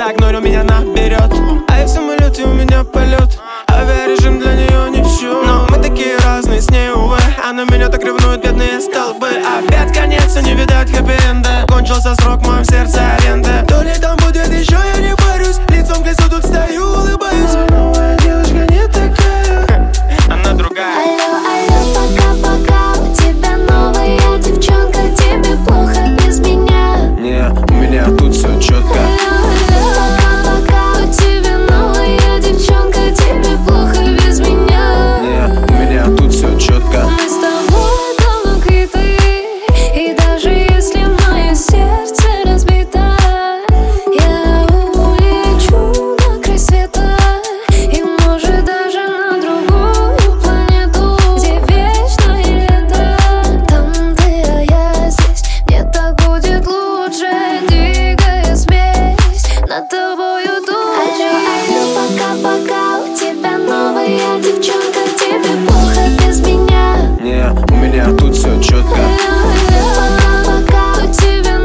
так, норю меня наберет. А я в самолете, у меня полет. Авиарежим для нее не в счет. Но мы такие разные с ней, увы. Она меня так ревнует, бедные столбы. Опять конец, и не видать хэппи-энда. Кончился срок, в моем сердце аренда. То ли там будет еще, я не борюсь. Лицом к лицу тут стою, улыбаюсь. Но новая девушка не такая. Она другая. Алло, алло, пока-пока. У тебя новая девчонка. Тебе плохо без меня? Не, у меня тут все четко.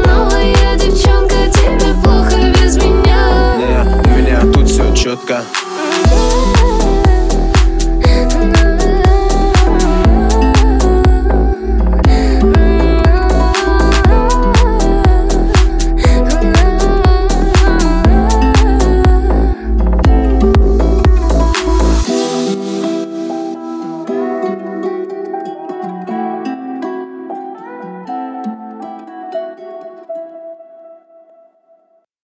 Четко.